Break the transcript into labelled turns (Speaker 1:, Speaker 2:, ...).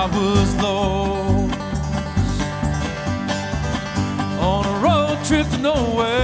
Speaker 1: I was lost on a road trip to nowhere.